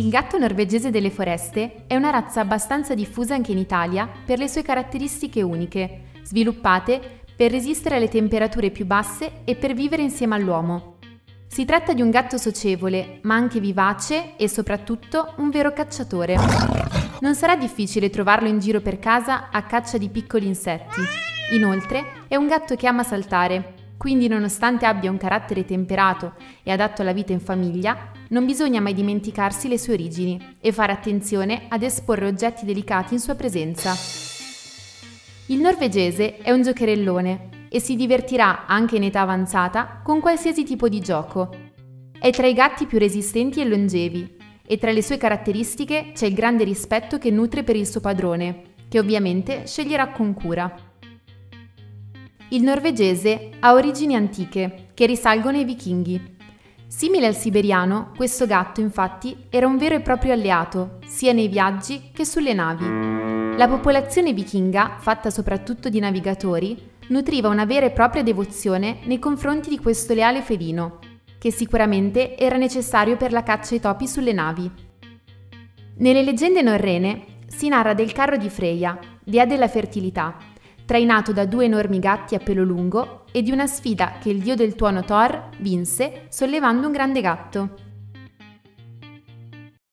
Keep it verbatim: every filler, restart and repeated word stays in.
Il gatto norvegese delle foreste è una razza abbastanza diffusa anche in Italia per le sue caratteristiche uniche, sviluppate per resistere alle temperature più basse e per vivere insieme all'uomo. Si tratta di un gatto socievole, ma anche vivace e soprattutto un vero cacciatore. Non sarà difficile trovarlo in giro per casa a caccia di piccoli insetti. Inoltre, è un gatto che ama saltare, quindi nonostante abbia un carattere temperato e adatto alla vita in famiglia, non bisogna mai dimenticarsi le sue origini e fare attenzione ad esporre oggetti delicati in sua presenza. Il norvegese è un giocherellone e si divertirà anche in età avanzata con qualsiasi tipo di gioco. È tra i gatti più resistenti e longevi e tra le sue caratteristiche c'è il grande rispetto che nutre per il suo padrone, che ovviamente sceglierà con cura. Il norvegese ha origini antiche che risalgono ai vichinghi. Simile al siberiano, questo gatto infatti era un vero e proprio alleato, sia nei viaggi che sulle navi. La popolazione vichinga, fatta soprattutto di navigatori, nutriva una vera e propria devozione nei confronti di questo leale felino, che sicuramente era necessario per la caccia ai topi sulle navi. Nelle leggende norrene si narra del carro di Freya, dea della fertilità, trainato da due enormi gatti a pelo lungo e di una sfida che il dio del tuono Thor vinse sollevando un grande gatto.